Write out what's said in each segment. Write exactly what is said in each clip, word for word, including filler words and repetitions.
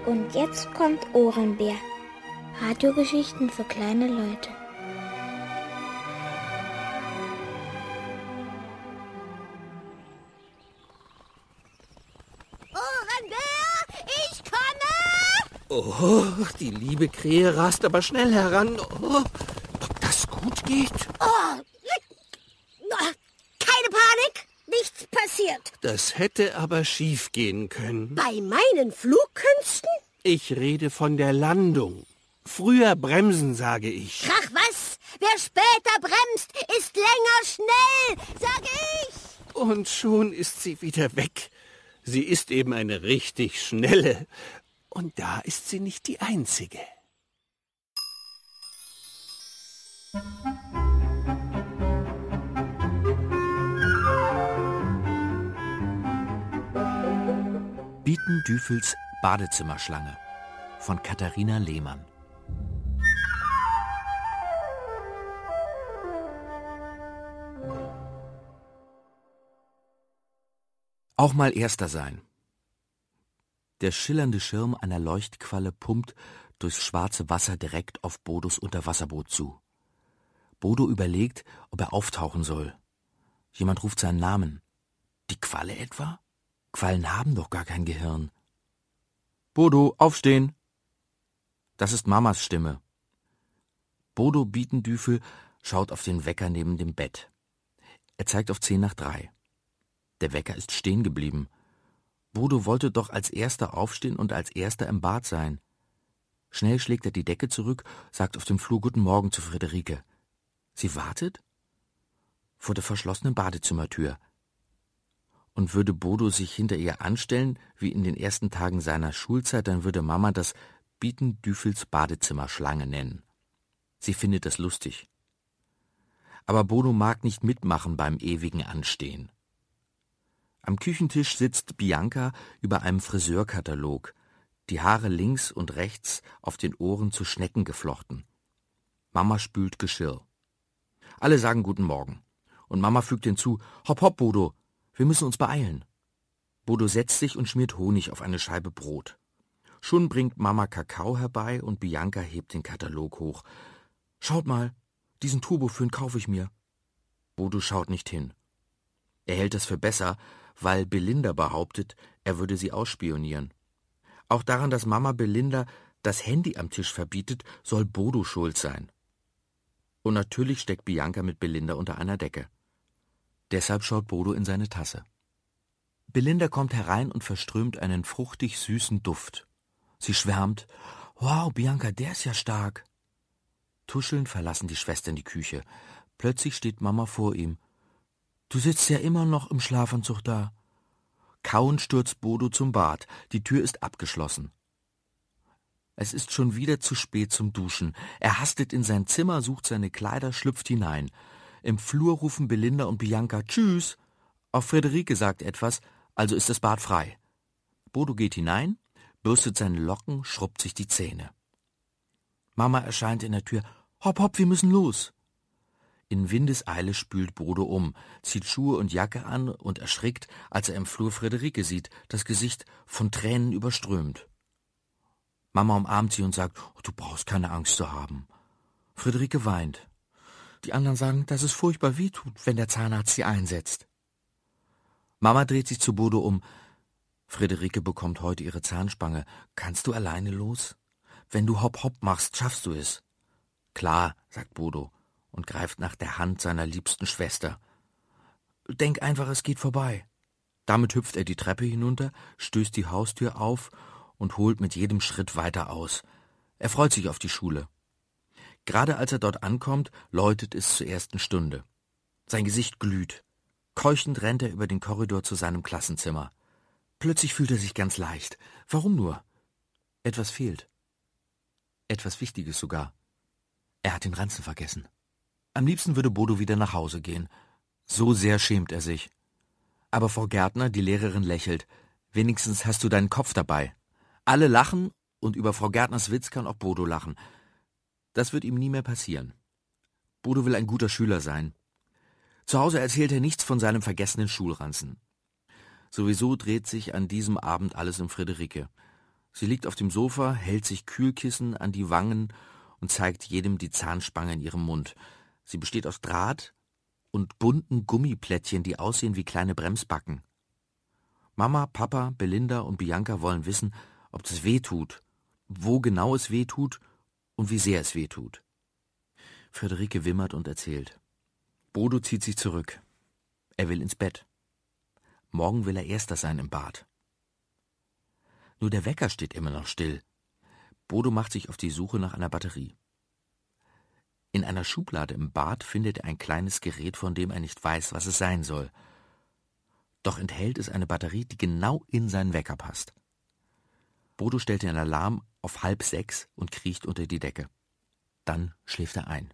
Und jetzt kommt Ohrenbär. Radiogeschichten für kleine Leute. Ohrenbär, ich komme! Oh, die liebe Krähe rast aber schnell heran. Oh, ob das gut geht? Oh, keine Panik, nichts passiert. Das hätte aber schief gehen können. Bei meinen Flugkünsten? Ich rede von der Landung. Früher bremsen, sage ich. Ach was, wer später bremst, ist länger schnell, sage ich. Und schon ist sie wieder weg. Sie ist eben eine richtig schnelle. Und da ist sie nicht die einzige. Bietendüfels Badezimmerschlange von Katharina Lehmann. Auch mal Erster sein. Der schillernde Schirm einer Leuchtqualle pumpt durchs schwarze Wasser direkt auf Bodos Unterwasserboot zu. Bodo überlegt, ob er auftauchen soll. Jemand ruft seinen Namen. Die Qualle etwa? Quallen haben doch gar kein Gehirn. Bodo, aufstehen! Das ist Mamas Stimme. Bodo Bietendüfel schaut auf den Wecker neben dem Bett. Er zeigt auf zehn nach drei. Der Wecker ist stehen geblieben. Bodo wollte doch als Erster aufstehen und als Erster im Bad sein. Schnell schlägt er die Decke zurück, sagt auf dem Flur Guten Morgen zu Friederike. Sie wartet? Vor der verschlossenen Badezimmertür. Und würde Bodo sich hinter ihr anstellen, wie in den ersten Tagen seiner Schulzeit, dann würde Mama das Bietendüfels Badezimmerschlange nennen. Sie findet das lustig. Aber Bodo mag nicht mitmachen beim ewigen Anstehen. Am Küchentisch sitzt Bianca über einem Friseurkatalog, die Haare links und rechts auf den Ohren zu Schnecken geflochten. Mama spült Geschirr. Alle sagen Guten Morgen. Und Mama fügt hinzu, hopp hopp, Bodo, wir müssen uns beeilen. Bodo setzt sich und schmiert Honig auf eine Scheibe Brot. Schon bringt Mama Kakao herbei und Bianca hebt den Katalog hoch. Schaut mal, diesen Turboföhn kaufe ich mir. Bodo schaut nicht hin. Er hält es für besser, weil Belinda behauptet, er würde sie ausspionieren. Auch daran, dass Mama Belinda das Handy am Tisch verbietet, soll Bodo schuld sein. Und natürlich steckt Bianca mit Belinda unter einer Decke. Deshalb schaut Bodo in seine Tasse. Belinda kommt herein und verströmt einen fruchtig süßen Duft. Sie schwärmt, »Wow, Bianca, der ist ja stark.« Tuschelnd verlassen die Schwestern die Küche. Plötzlich steht Mama vor ihm. »Du sitzt ja immer noch im Schlafanzug da.« Kauend stürzt Bodo zum Bad. Die Tür ist abgeschlossen. Es ist schon wieder zu spät zum Duschen. Er hastet in sein Zimmer, sucht seine Kleider, schlüpft hinein. Im Flur rufen Belinda und Bianca »Tschüss«. Auch Friederike sagt etwas, also ist das Bad frei. Bodo geht hinein, bürstet seine Locken, schrubbt sich die Zähne. Mama erscheint in der Tür. »Hopp, hopp, wir müssen los.« In Windeseile spült Bodo um, zieht Schuhe und Jacke an und erschrickt, als er im Flur Friederike sieht, das Gesicht von Tränen überströmt. Mama umarmt sie und sagt, oh, du brauchst keine Angst zu haben. Friederike weint. Die anderen sagen, dass es furchtbar wehtut, wenn der Zahnarzt sie einsetzt. Mama dreht sich zu Bodo um. Friederike bekommt heute ihre Zahnspange. Kannst du alleine los? Wenn du hopp hopp machst, schaffst du es. Klar, sagt Bodo und greift nach der Hand seiner liebsten Schwester. Denk einfach, es geht vorbei. Damit hüpft er die Treppe hinunter, stößt die Haustür auf und holt mit jedem Schritt weiter aus. Er freut sich auf die Schule. Gerade als er dort ankommt, läutet es zur ersten Stunde. Sein Gesicht glüht. Keuchend rennt er über den Korridor zu seinem Klassenzimmer. Plötzlich fühlt er sich ganz leicht. Warum nur? Etwas fehlt. Etwas Wichtiges sogar. Er hat den Ranzen vergessen. Am liebsten würde Bodo wieder nach Hause gehen. So sehr schämt er sich. Aber Frau Gärtner, die Lehrerin, lächelt. Wenigstens hast du deinen Kopf dabei. Alle lachen und über Frau Gärtners Witz kann auch Bodo lachen. Das wird ihm nie mehr passieren. Bodo will ein guter Schüler sein. Zu Hause erzählt er nichts von seinem vergessenen Schulranzen. Sowieso dreht sich an diesem Abend alles um Friederike. Sie liegt auf dem Sofa, hält sich Kühlkissen an die Wangen und zeigt jedem die Zahnspange in ihrem Mund. Sie besteht aus Draht und bunten Gummiplättchen, die aussehen wie kleine Bremsbacken. Mama, Papa, Belinda und Bianca wollen wissen, ob es weh tut, wo genau es weh tut und wie sehr es weh tut. Friederike wimmert und erzählt. Bodo zieht sich zurück. Er will ins Bett. Morgen will er Erster sein im Bad. Nur der Wecker steht immer noch still. Bodo macht sich auf die Suche nach einer Batterie. In einer Schublade im Bad findet er ein kleines Gerät, von dem er nicht weiß, was es sein soll. Doch enthält es eine Batterie, die genau in seinen Wecker passt. Bodo stellt den Alarm auf halb sechs und kriecht unter die Decke. Dann schläft er ein.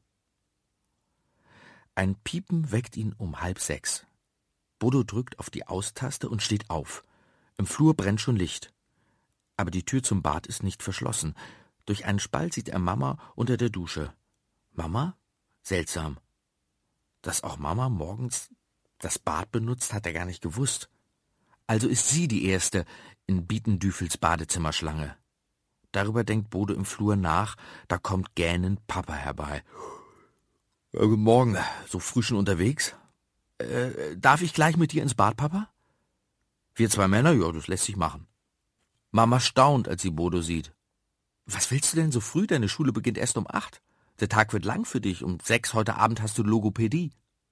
Ein Piepen weckt ihn um halb sechs. Bodo drückt auf die Austaste und steht auf. Im Flur brennt schon Licht. Aber die Tür zum Bad ist nicht verschlossen. Durch einen Spalt sieht er Mama unter der Dusche. Mama? Seltsam. Dass auch Mama morgens das Bad benutzt, hat er gar nicht gewusst. Also ist sie die Erste in Bietendüfels Badezimmerschlange. Darüber denkt Bodo im Flur nach, da kommt gähnend Papa herbei. Äh, guten Morgen, so früh schon unterwegs? Äh, darf ich gleich mit dir ins Bad, Papa? Wir zwei Männer? Ja, das lässt sich machen. Mama staunt, als sie Bodo sieht. Was willst du denn so früh? Deine Schule beginnt erst um acht. Der Tag wird lang für dich. Um sechs heute Abend hast du Logopädie.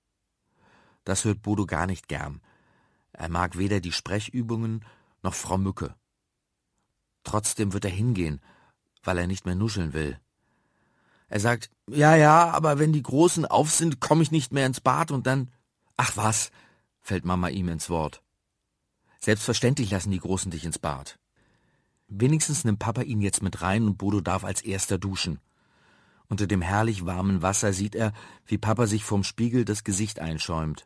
Das hört Bodo gar nicht gern. Er mag weder die Sprechübungen noch Frau Mücke. Trotzdem wird er hingehen, weil er nicht mehr nuscheln will. Er sagt, ja, ja, aber wenn die Großen auf sind, komme ich nicht mehr ins Bad und dann... Ach was, fällt Mama ihm ins Wort. Selbstverständlich lassen die Großen dich ins Bad. Wenigstens nimmt Papa ihn jetzt mit rein und Bodo darf als Erster duschen. Unter dem herrlich warmen Wasser sieht er, wie Papa sich vorm Spiegel das Gesicht einschäumt.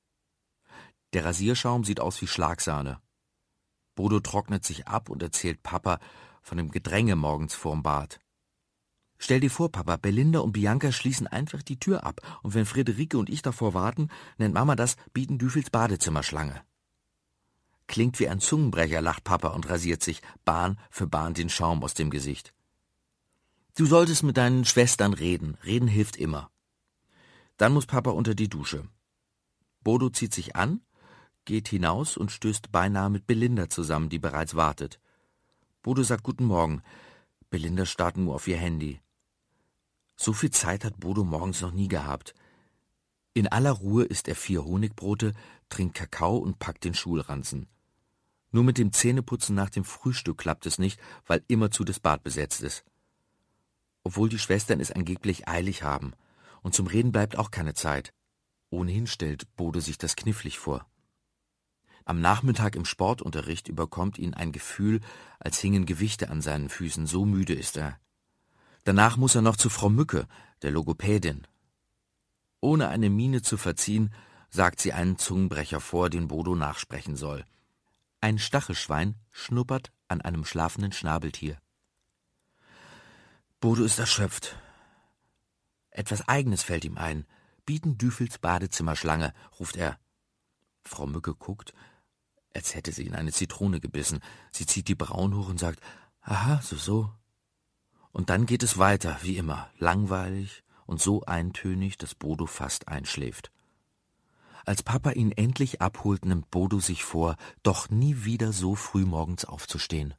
Der Rasierschaum sieht aus wie Schlagsahne. Bodo trocknet sich ab und erzählt Papa von dem Gedränge morgens vorm Bad. Stell dir vor, Papa, Belinda und Bianca schließen einfach die Tür ab und wenn Friederike und ich davor warten, nennt Mama das Bietendüfels Badezimmerschlange. Klingt wie ein Zungenbrecher, lacht Papa und rasiert sich Bahn für Bahn den Schaum aus dem Gesicht. Du solltest mit deinen Schwestern reden. Reden hilft immer. Dann muss Papa unter die Dusche. Bodo zieht sich an, geht hinaus und stößt beinahe mit Belinda zusammen, die bereits wartet. Bodo sagt Guten Morgen. Belinda starrt nur auf ihr Handy. So viel Zeit hat Bodo morgens noch nie gehabt. In aller Ruhe isst er vier Honigbrote, trinkt Kakao und packt den Schulranzen. Nur mit dem Zähneputzen nach dem Frühstück klappt es nicht, weil immerzu das Bad besetzt ist. Obwohl die Schwestern es angeblich eilig haben. Und zum Reden bleibt auch keine Zeit. Ohnehin stellt Bodo sich das knifflig vor. Am Nachmittag im Sportunterricht überkommt ihn ein Gefühl, als hingen Gewichte an seinen Füßen, so müde ist er. Danach muss er noch zu Frau Mücke, der Logopädin. Ohne eine Miene zu verziehen, sagt sie einen Zungenbrecher vor, den Bodo nachsprechen soll. Ein Stachelschwein schnuppert an einem schlafenden Schnabeltier. Bodo ist erschöpft. Etwas Eigenes fällt ihm ein. Bietendüfels Badezimmerschlange, ruft er. Frau Mücke guckt, als hätte sie in eine Zitrone gebissen. Sie zieht die Brauen hoch und sagt, aha, so, so. Und dann geht es weiter, wie immer, langweilig und so eintönig, dass Bodo fast einschläft. Als Papa ihn endlich abholt, nimmt Bodo sich vor, doch nie wieder so früh morgens aufzustehen.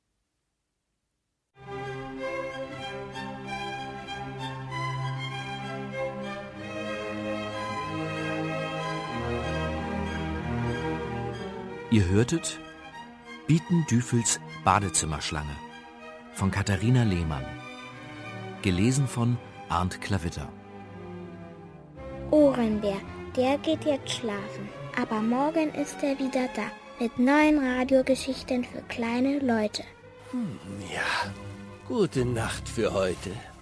Ihr hörtet Bietendüfels Badezimmerschlange von Katharina Lehmann. Gelesen von Arndt Klavitter. Ohrenbär, der geht jetzt schlafen. Aber morgen ist er wieder da. Mit neuen Radiogeschichten für kleine Leute. Hm, ja, gute Nacht für heute.